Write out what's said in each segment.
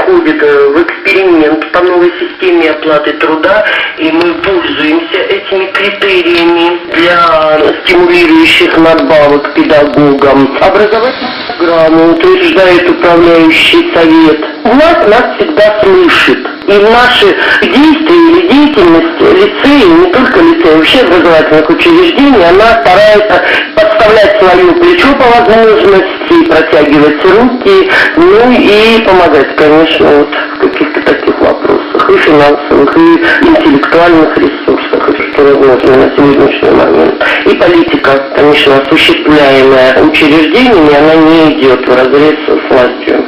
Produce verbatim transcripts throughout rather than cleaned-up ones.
входит в эксперимент по новой системе оплаты труда, и мы пользуемся этими критериями для стимулирующих надбавок педагогам. Образовательную программу утверждает управляющий совет. Власть нас всегда слышит. И наши действия или деятельность лицея, не только лицея, вообще образовательных учреждений, она старается подставлять свое плечо по возможности, протягивать руки, ну и помогать, конечно, вот в каких-то таких вопросах, и финансовых, и интеллектуальных ресурсах, что возможно на сегодняшний момент. И политика, конечно, осуществляемая учреждениями, она не идет вразрез с властью.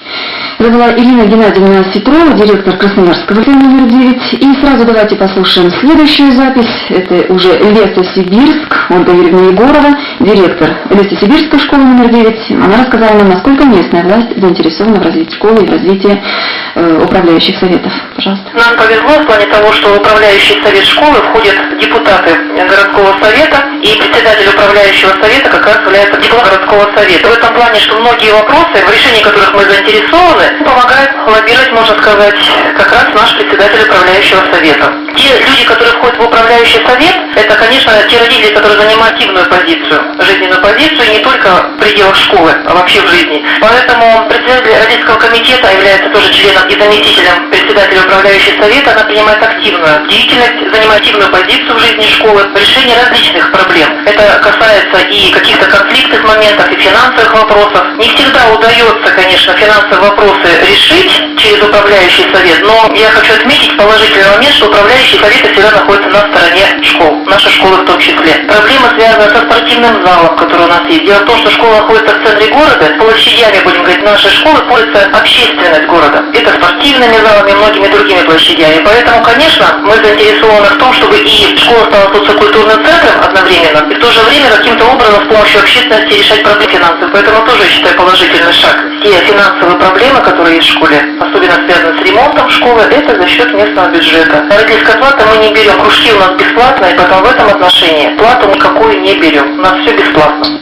Это была Ирина Геннадьевна Ситрова, директор Красноярского лицея номер девять. И сразу давайте послушаем следующую запись. Это уже Лесосибирск, Ольга Юрьевна Егорова, директор Лесосибирской школы номер девять. Она рассказала нам, насколько местная власть заинтересована в развитии школы и в развитии э, управляющих советов. Пожалуйста. Нам повезло в плане того, что в управляющий совет школы входят депутаты городского совета, и председатель управляющего совета как раз является депутатом городского совета. В этом плане, что многие вопросы, в решении которых мы заинтересованы, помогает лоббировать, можно сказать, как раз наш председатель управляющего совета. Те люди, которые входят в управляющий совет, это, конечно, те родители, которые занимают активную позицию, жизненную позицию, не только в пределах школы, а вообще в жизни. Поэтому председатель родительского комитета является тоже членом и заместителем председателя управляющего совета. Она принимает активную деятельность, занимает активную позицию в жизни школы, в решении различных проблем. Это касается и каких-то конфликтных моментов, и финансовых вопросов. Не всегда удается, конечно, финансовые вопросы решить через управляющий совет, но я хочу отметить положительный момент, что управляющий совет всегда находится на стороне школ, нашей школы в том числе. Проблема связана со спортивным залом, который у нас есть. Дело в том, что школа находится в центре города, площадями, будем говорить, нашей школы пользуется общественность города. Это спортивными залами и многими другими площадями. Поэтому, конечно, мы заинтересованы в том, чтобы и школа стала социокультурным центром одновременно, и в то же время каким-то образом с помощью общественности решать проблемы финансов. Поэтому тоже, я считаю, положительный шаг. Все финансовые проблемы, которые есть в школе, особенно связаны с ремонтом школы, это за счет местного бюджета. Родительская плата мы не берем, кружки у нас бесплатные, поэтому в этом отношении плату никакую не берем. У нас все бесплатно.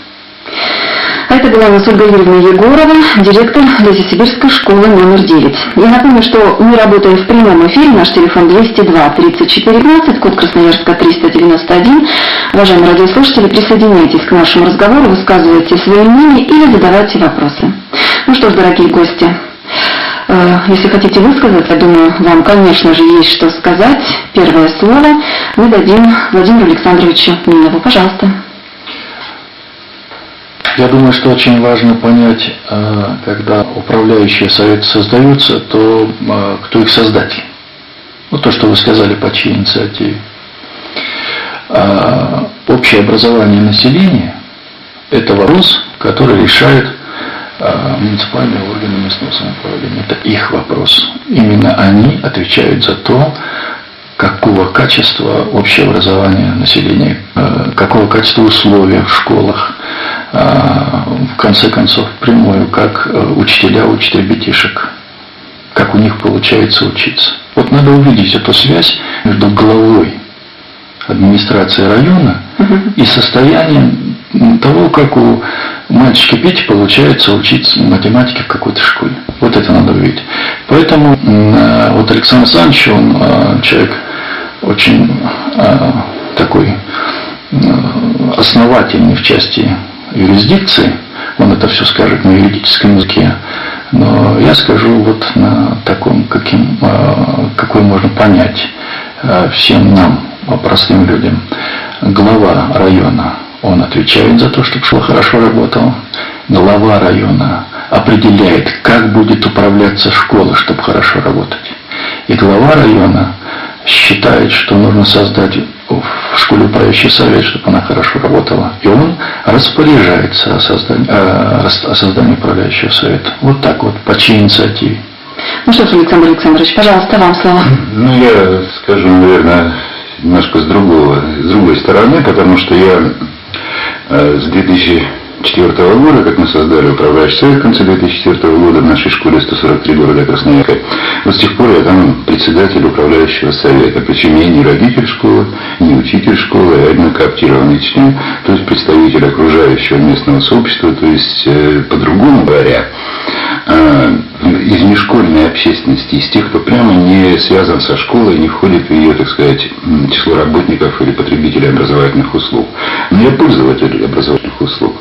Это была у нас Ольга Юрьевна Егорова, директор Лесосибирской школы номер девять. Я напомню, что мы работаем в прямом эфире, наш телефон двести два тридцать четыре пятнадцать, код Красноярска триста девяносто один. Уважаемые радиослушатели, присоединяйтесь к нашему разговору, высказывайте свои мнения или задавайте вопросы. Ну что ж, дорогие гости, если хотите высказаться, я думаю, вам, конечно же, есть что сказать. Первое слово мы дадим Владимиру Александровичу Минову. Пожалуйста. Я думаю, что очень важно понять, когда управляющие советы создаются, то кто их создатель. Вот то, что вы сказали, по чьей инициативе. Общее образование населения – это вопрос, который решает муниципальные органы местного самоуправления. Это их вопрос. Именно они отвечают за то, какого качества общее образование населения, какого качества условий в школах, в конце концов, прямую, как учителя учат ребятишек, как у них получается учиться. Вот надо увидеть эту связь между главой администрации района и состоянием того, как у мальчика Пети получается учиться математике в какой-то школе. Вот это надо увидеть. Поэтому вот Александр Александрович, он человек очень такой основательный в части юрисдикции, он это все скажет на юридическом языке, но я скажу вот на таком, каким, какой можно понять всем нам, простым людям. Глава района, он отвечает за то, чтобы школа хорошо работала. Глава района определяет, как будет управляться школа, чтобы хорошо работать. И глава района считает, что нужно создать в школе управляющий совет, чтобы она хорошо работала. И он распоряжается о создании, о создании управляющего совета. Вот так вот, по чьей инициативе. Ну что ж, Александр Александрович, пожалуйста, вам слово. Ну, я скажу, наверное, немножко с, другого, с другой стороны, потому что я с две тысячи четвёртого года, как мы создали управляющий совет в конце две тысячи четвёртого года в нашей школе сто сорок три города Красноярска, вот с тех пор я там председатель управляющего совета. Причем я не родитель школы, не учитель школы, а именно кооптированный член, то есть представитель окружающего местного сообщества, то есть, э, по-другому говоря, из межшкольной общественности, из тех, кто прямо не связан со школой, не входит в ее, так сказать, число работников или потребителей образовательных услуг. Но я пользователь образовательных услуг.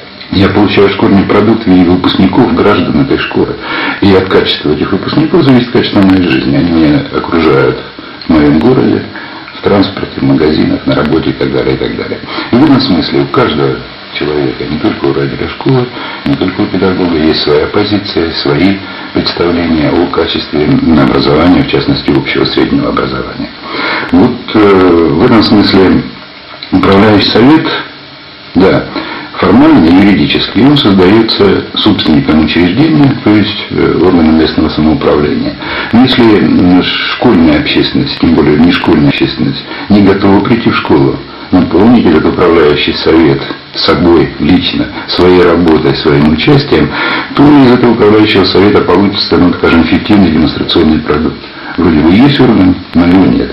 Я получаю школьный продукт в виде выпускников, граждан этой школы. И от качества этих выпускников зависит качество моей жизни. Они меня окружают в моем городе, в транспорте, в магазинах, на работе и так далее, и так далее. И в этом смысле у каждого человека, не только у родителя школы, не только у педагога, есть своя позиция, свои представления о качестве образования, в частности, общего среднего образования. Вот э, в этом смысле управляющий совет, да, формально, юридически, он создается собственником учреждения, то есть э, органом местного самоуправления. Но если школьная общественность, тем более не школьная общественность, не готова прийти в школу, наполнить этот управляющий совет собой лично, своей работой, своим участием, то из этого управляющего совета получится, ну, скажем, эффективный демонстрационный продукт. Вроде бы есть орган, но его нет.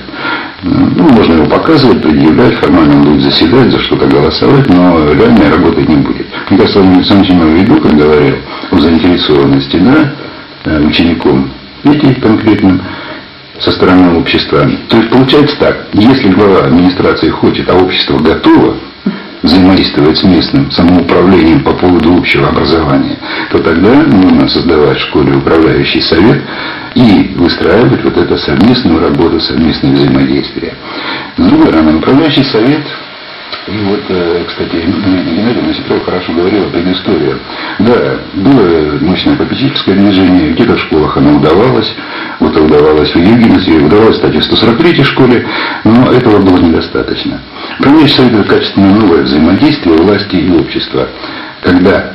Ну, можно его показывать, предъявлять, формально он будет заседать, за что-то голосовать, но реально работать не будет. Мне кажется, Владимир Александрович имел в виду, когда говорил о заинтересованности, да, учеником детей конкретным, со стороны общества. То есть получается так, если глава администрации хочет, а общество готово взаимодействовать с местным самоуправлением по поводу общего образования, то тогда нужно создавать в школе управляющий совет и выстраивать вот эту совместную работу, совместное взаимодействие. С другой стороны, управляющий совет, и вот, кстати, Геннадий Наситров хорошо говорил о предыстории. Да, было мощное попечительское движение, где-то в школах оно удавалось, вот удавалось в Югенсе, удавалось, кстати, в сто сорок третьей школе, но этого было недостаточно. Управляющий совет — это качественно новое взаимодействие власти и общества, когда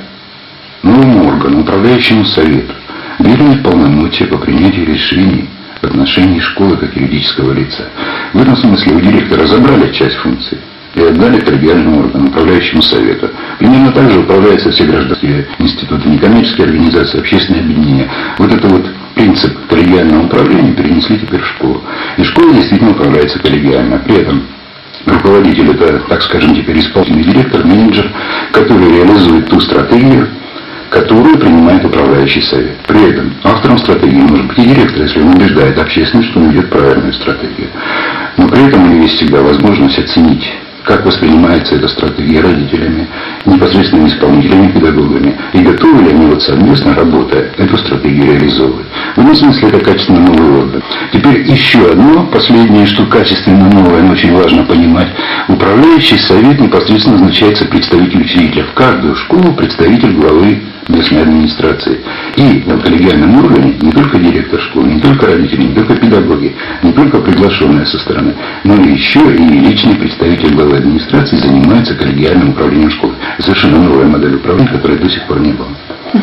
новому органу, управляющему совету, дали полномочия по принятию решений в отношении школы как юридического лица. В этом смысле у директора забрали часть функций и отдали коллегиальному органу, управляющему совету. Примерно так же управляются все гражданские институты, некоммерческие организации, общественные объединения. Вот это вот принцип коллегиального управления перенесли теперь в школу. И школа действительно управляется коллегиально. При этом руководитель — это, так скажем, теперь исполнительный директор, менеджер, который реализует ту стратегию, которую принимает управляющий совет. При этом автором стратегии может быть и директор, если он убеждает общественность, что он ведет правильную стратегию. Но при этом у него есть всегда возможность оценить, как воспринимается эта стратегия родителями, непосредственными исполнителями, педагогами, и готовы ли они вот совместно, работая, эту стратегию реализовывать. В этом смысле это качественно новый орган. Теперь еще одно, последнее, что качественно новое, но очень важно понимать. Управляющий совет непосредственно назначается представитель учредителя. В каждую школу представитель главы местной администрации. И в коллегиальном органе не только директор школы, не только родители, не только педагоги, не только приглашенные со стороны, но и еще и личный представитель главы администрации занимается коллегиальным управлением школы. Совершенно новая модель управления, которой до сих пор не было.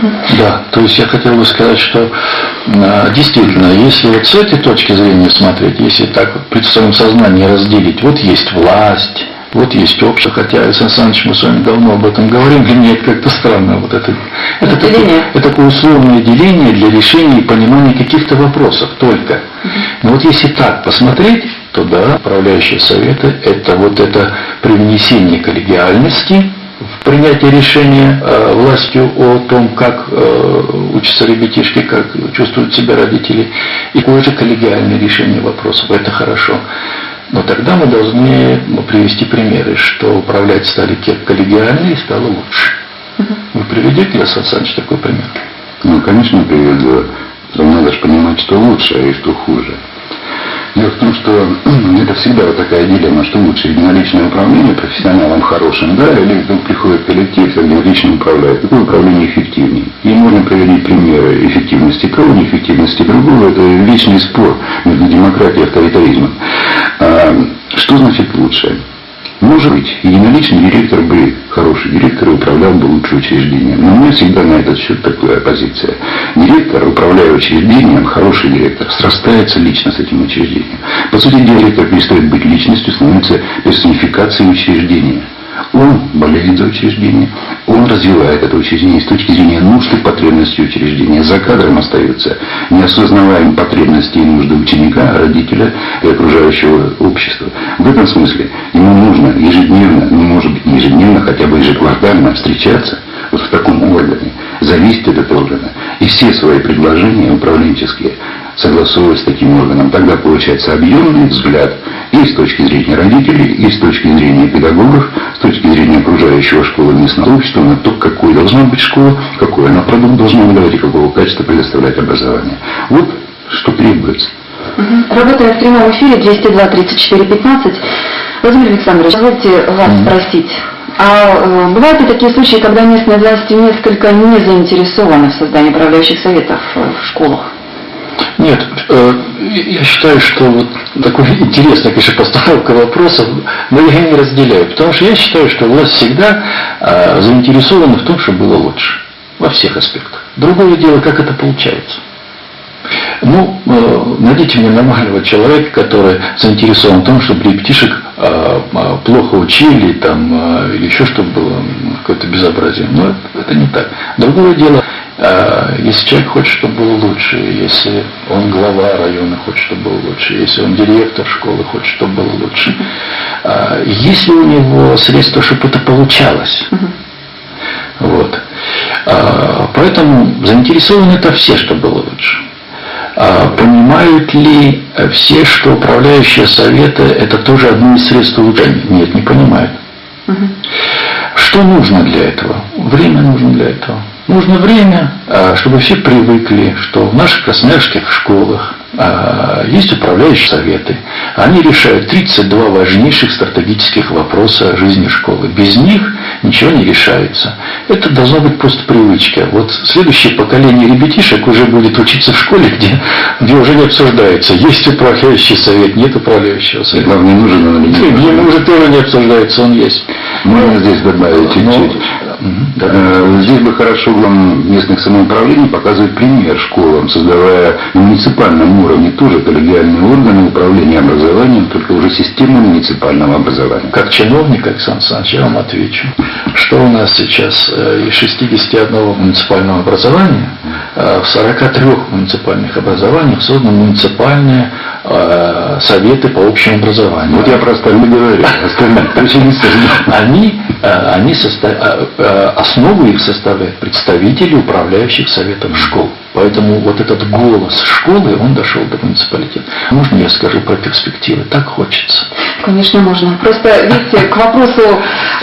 Да, то есть я хотел бы сказать, что действительно, если вот с этой точки зрения смотреть, если так вот при своем сознании разделить, вот есть власть, вот есть общество, хотя, Александр Александрович, мы с вами давно об этом говорим, для меня это как-то странно. Вот это, это, такое, это такое условное деление для решения и понимания каких-то вопросов только. Но вот если так посмотреть, то да, управляющие советы — это вот это привнесение коллегиальности в принятие решения э, властью о том, как э, учатся ребятишки, как чувствуют себя родители, и какое же коллегиальное решение вопросов. Это хорошо. Но тогда мы должны привести примеры, что управлять стали коллегиально и стало лучше. Uh-huh. Вы приведете, Александр Александрович, такой пример? Ну, конечно, приведу. Но надо же понимать, что лучше и что хуже. Дело в том, что это всегда вот такая дилемма, что лучше единоличное управление профессионалом хорошим, да, или вдруг приходит коллектив, единолично управляет. Какое управление эффективнее? И можно приводить примеры эффективности того, неэффективности другого. Это вечный спор между демократией и авторитаризмом. А, что значит лучше? Может быть, единоличный директор бы, хороший директор, управлял бы лучше учреждением. Но у меня всегда на этот счет такая позиция. Директор, управляя учреждением, хороший директор, срастается лично с этим учреждением. По сути, директор перестает быть личностью, становится персонификацией учреждения. Он болеет за учреждение, он развивает это учреждение с точки зрения нужд и потребностей учреждения. За кадром остаются неосознаваемые потребности и нужды ученика, родителя и окружающего общества. В этом смысле ему нужно ежедневно, ну может быть не ежедневно, хотя бы ежеквартально встречаться вот в таком органе, зависит от этого органа. И все свои предложения управленческие согласовывать с таким органом. Тогда получается объемный взгляд и с точки зрения родителей, и с точки зрения педагогов, с точки зрения окружающего школы местного общества на то, какой должна быть школа, какой она продукт должна выдавать и какого качества предоставлять образование. Вот что требуется. Угу. Работая в прямом эфире двести два тридцать четыре пятнадцать, Владимир Александрович, позвольте вас mm-hmm. спросить. А э, бывают ли такие случаи, когда местные власти несколько не заинтересованы в создании управляющих советов в школах? Нет, э, я считаю, что вот такой интересная, конечно, постановка вопросов, но я не разделяю, потому что я считаю, что власть всегда э, заинтересована в том, чтобы было лучше, во всех аспектах. Другое дело, как это получается. Ну, э, найдите мне нормального человека, который заинтересован в том, чтобы ребятишек э, плохо учили, там, э, или еще чтобы было какое-то безобразие. Но это, это не так. Другое дело, э, если человек хочет, чтобы было лучше, если он глава района хочет, чтобы было лучше, если он директор школы хочет, чтобы было лучше, э, есть ли у него средства, чтобы это получалось? Вот. Э, поэтому заинтересованы это все, чтобы было лучше. Понимают ли все, что управляющие советы это тоже одно из средств улучшения? Нет, не понимают. Угу. Что нужно для этого? Время нужно для этого. Нужно время, чтобы все привыкли, что в наших красноярских школах есть управляющие советы. Они решают тридцать два важнейших стратегических вопроса жизни школы. Без них ничего не решается. Это должна быть просто привычка. Вот следующее поколение ребятишек уже будет учиться в школе, где, где уже не обсуждается, есть управляющий совет, нет управляющего совета. Главное, не нужен он или нет. Ему уже тоже не обсуждается, он есть. Можно здесь добавить чуть-чуть. Да. Здесь бы хорошо главам местных самоуправлений показывать пример школам, создавая на муниципальном уровне тоже коллегиальные органы управления образованием, только уже систему муниципального образования. Как чиновник, Александр Александрович, я вам отвечу, что у нас сейчас из шестидесяти одного муниципального образования в сорока трёх муниципальных образованиях созданы муниципальные советы по общему образованию. Вот я про остальные говорю. Остальные Они, они состав... основу их составляют представители управляющих советов школ. Поэтому вот этот голос школы, он дошел до муниципалитета. Можно я скажу про перспективы? Так хочется. Конечно, можно. Просто, видите, к вопросу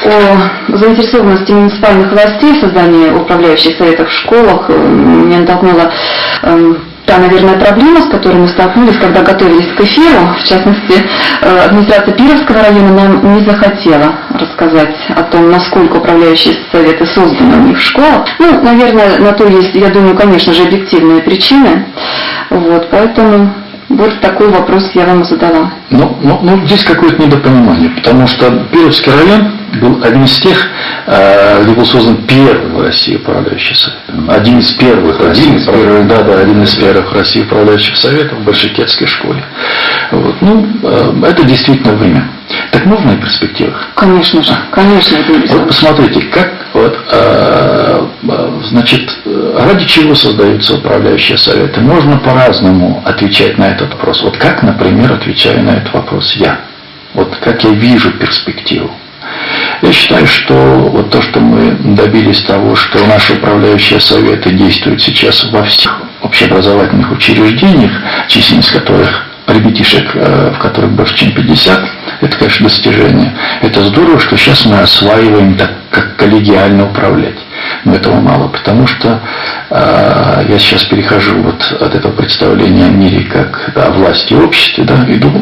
о заинтересованности муниципальных властей в создании управляющих советов в школах меня натолкнула э, та, наверное, проблема, с которой мы столкнулись, когда готовились к эфиру. В частности, администрация Пировского района нам не захотела рассказать о том, насколько управляющие советы созданы у них в школах. Ну, наверное, на то есть, я думаю, конечно же, объективные причины. Вот, поэтому вот такой вопрос я вам задала. Ну, ну, ну здесь какое-то недопонимание, потому что Пировский район был один из тех, где был создан первый в России управляющий совет. Один из первых, один из первых, да, да, один из первых в России управляющих советов в Большекетской школе. Вот. Ну, это действительно время. Так можно и в перспективах? Конечно же, конечно. Вот посмотрите, как вот, э, значит, ради чего создаются управляющие советы? Можно по-разному отвечать на этот вопрос. Вот как, например, отвечаю на этот вопрос я. Вот как я вижу перспективу. Я считаю, что вот то, что мы добились того, что наши управляющие советы действуют сейчас во всех общеобразовательных учреждениях, численность которых ребятишек, в которых больше чем пятьдесят, это, конечно, достижение. Это здорово, что сейчас мы осваиваем так, как коллегиально управлять. Но этого мало, потому что э, я сейчас перехожу вот от этого представления о мире как о власти и обществе, да, иду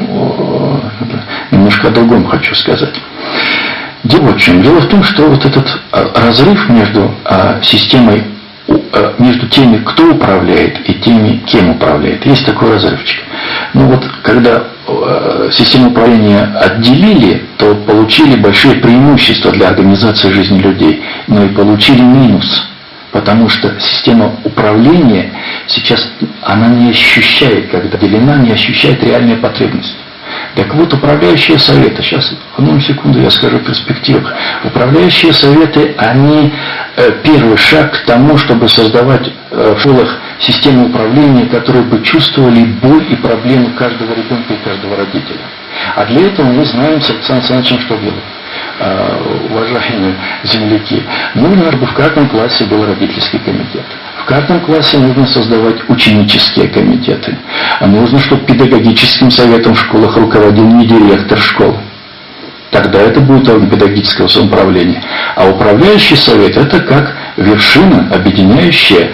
э, немножко о другом хочу сказать. Дело в чем? Дело в том, что вот этот разрыв между э, системой, э, между теми, кто управляет, и теми, кем управляет, есть такой разрывчик. Ну вот, когда э, систему управления отделили, то получили большие преимущества для организации жизни людей, но и получили минус. Потому что система управления сейчас, она не ощущает, когда отделена, не ощущает реальной потребности. Так вот, управляющие советы, сейчас, одну секунду я скажу в перспективах, управляющие советы, они э, первый шаг к тому, чтобы создавать э, в школах систему управления, которые бы чувствовали боль и проблемы каждого ребенка и каждого родителя. А для этого мы знаем с Александром Александровичем, что делать. уважаемые земляки, нужно, чтобы в каждом классе был родительский комитет. В каждом классе нужно создавать ученические комитеты. А нужно, чтобы педагогическим советом в школах руководил не директор школ. Тогда это будет орган педагогического самоуправления. А управляющий совет — это как вершина, объединяющая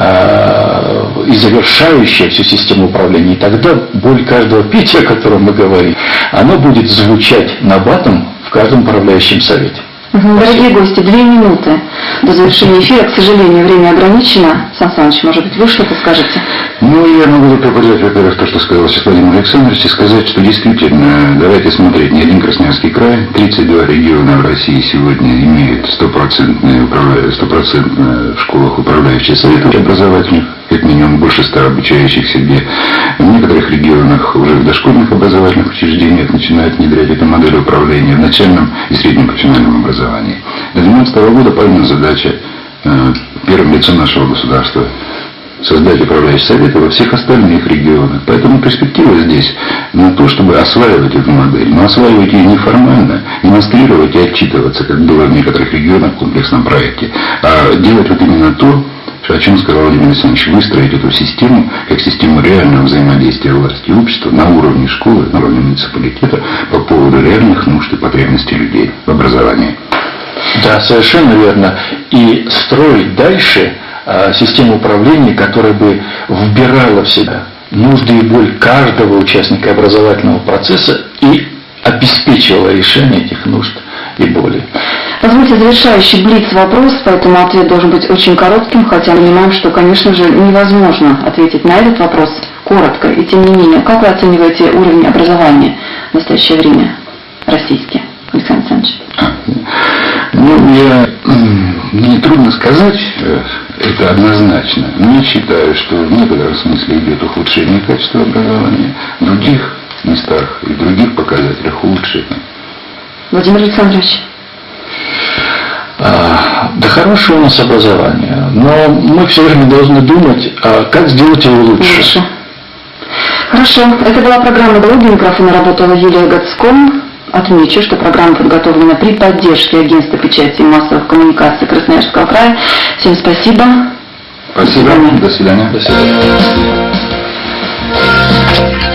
э, и завершающая всю систему управления. И тогда боль каждого питья, о котором мы говорим, она будет звучать набатом в каждом управляющем совете. Дорогие гости, две минуты до завершения эфира. К сожалению, время ограничено. Сан Саныч, может быть, вы что-то скажете? Ну, я могу поддержать, во-первых, то, что сказал сейчас Владимир Александрович, и сказать, что действительно, давайте смотреть не один Красноярский край, тридцать два региона в России сегодня имеют стопроцентные в школах управляющие советы образовательных, как минимум больше ста обучающихся, где в некоторых регионах уже в дошкольных образовательных учреждениях начинают внедрять эту модель управления в начальном и среднем профессиональном образовании. До две тысячи двенадцатого года правильная задача э, первым лицом нашего государства создать управляющие советы во всех остальных регионах. Поэтому перспектива здесь на то, чтобы осваивать эту модель, но осваивать ее неформально, демонстрировать и отчитываться, как было в некоторых регионах в комплексном проекте, а делать вот именно то, о чем сказал Владимир Александрович, выстроить эту систему как систему реального взаимодействия власти и общества на уровне школы, на уровне муниципалитета по поводу реальных нужд и потребностей людей в образовании. Да, совершенно верно. И строить дальше а, систему управления, которая бы вбирала в себя нужды и боль каждого участника образовательного процесса и обеспечивала решение этих нужд и боли. Позвольте завершающий блиц-вопрос, поэтому ответ должен быть очень коротким, хотя мы понимаем, что, конечно же, невозможно ответить на этот вопрос коротко. И тем не менее, как вы оцениваете уровень образования в настоящее время российский, Александр Александрович? Ну, я, мне трудно сказать, это однозначно, но я считаю, что в некотором смысле идет ухудшение качества образования, в других местах и в других показателях улучшение. Владимир Александрович. А, да хорошее у нас образование, но мы все время должны думать, а как сделать его лучше. лучше. Хорошо, это была программа «Блоги», у микрофона работала Юлия Гацко. Отмечу, что программа подготовлена при поддержке Агентства печати и массовых коммуникаций Красноярского края. Всем спасибо. Спасибо. До свидания. До свидания. До свидания.